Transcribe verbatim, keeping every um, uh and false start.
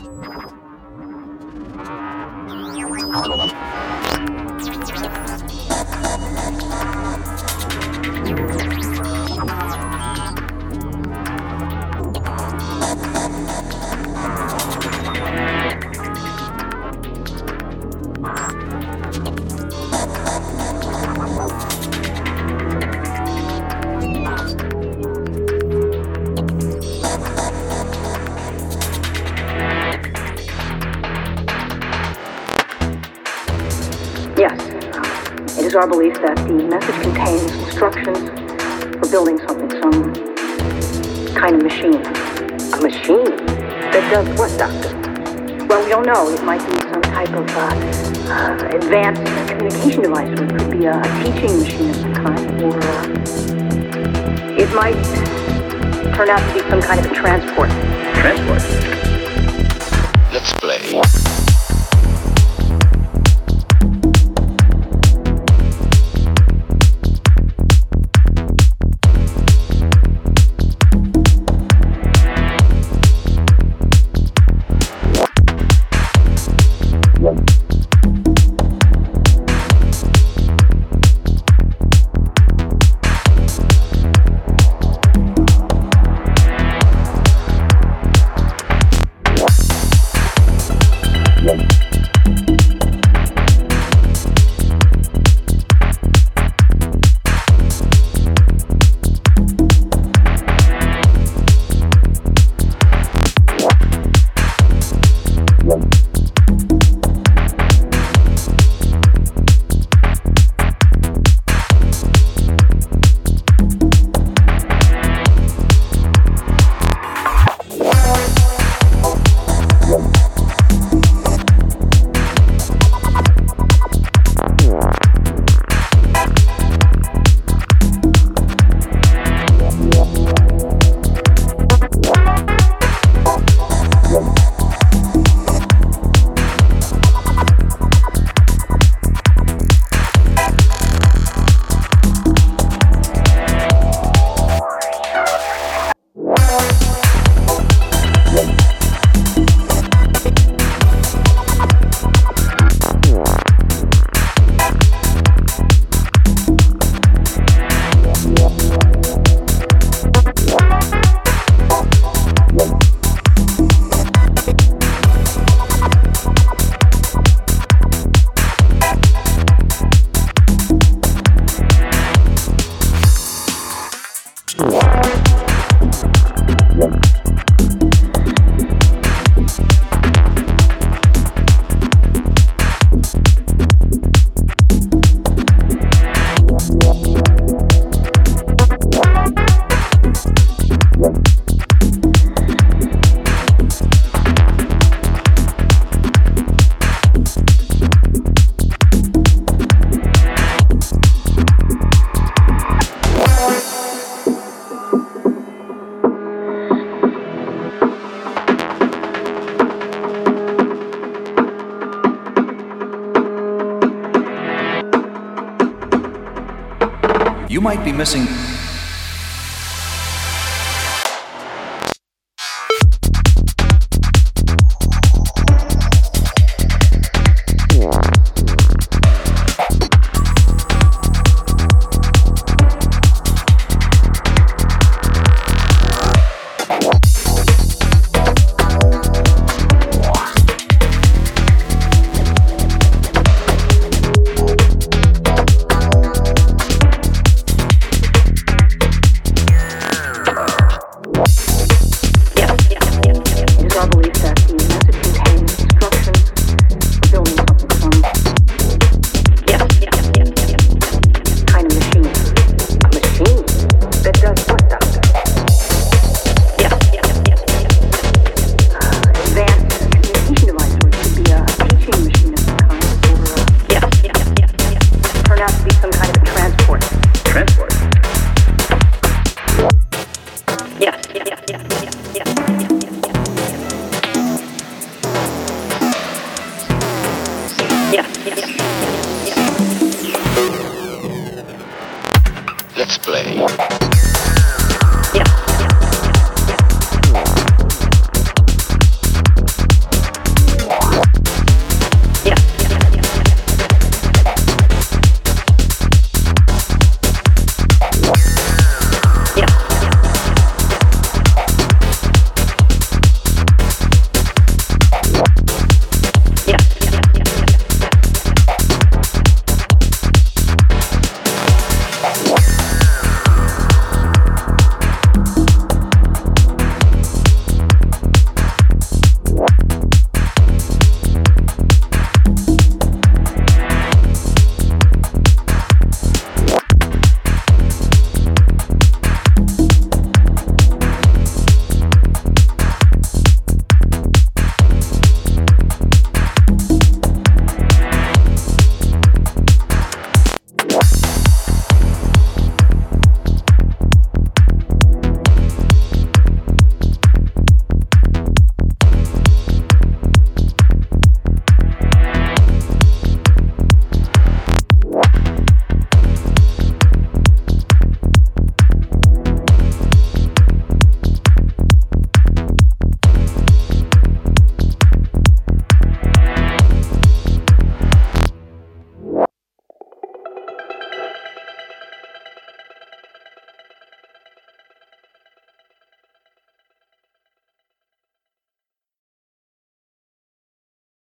It is our belief that the message contains instructions for building something, some kind of machine. A machine? That does what, Doctor? Well, we don't know. It might be some type of uh, uh, advanced communication device, or it could be a, a teaching machine of some kind, or uh, it might turn out to be some kind of a transport. Transport? Let's play. You might be missing